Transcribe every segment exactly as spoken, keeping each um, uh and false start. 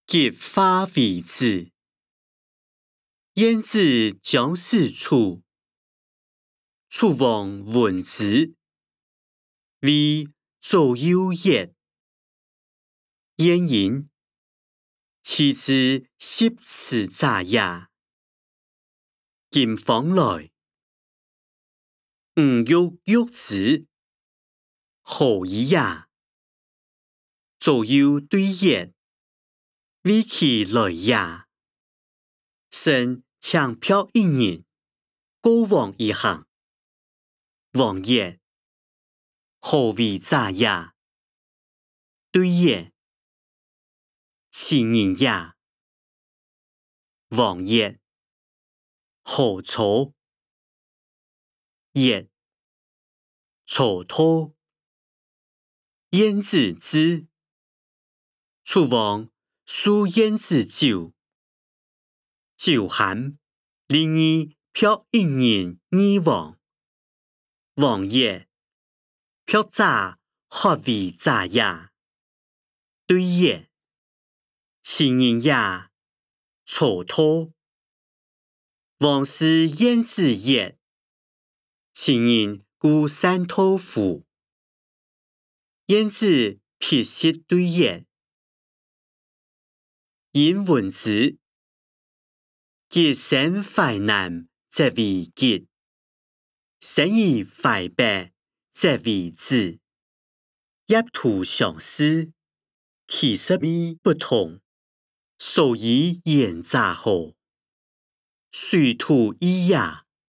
结发为子。燕子将事楚，楚王闻之，谓左右也。燕言：其子十此诈也。今方来，吾欲欲之，何以也？左右对也，为其来也。臣抢票一人，高王一行。王曰：何为诈也？对也：其人也。王曰：何错？曰：错托。燕子之。楚王输燕子酒，酒酣，令以票一人二王。王曰：票诈何为诈也？对也：其人也。错托。王师燕子曰：其人故三托乎？燕子撇舌对也。言闻之，结生淮南，则为结；生以淮北，则为子。业途相似，其实味不同，所以言诈乎？水土异也。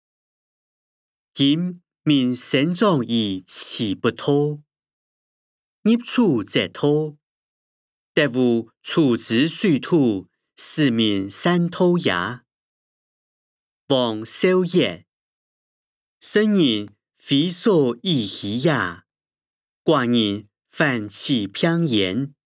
今民生长以其不托，入楚则托，得无楚之水土，使民三托也。王少曰：圣人非所宜兮也，寡人反其偏言。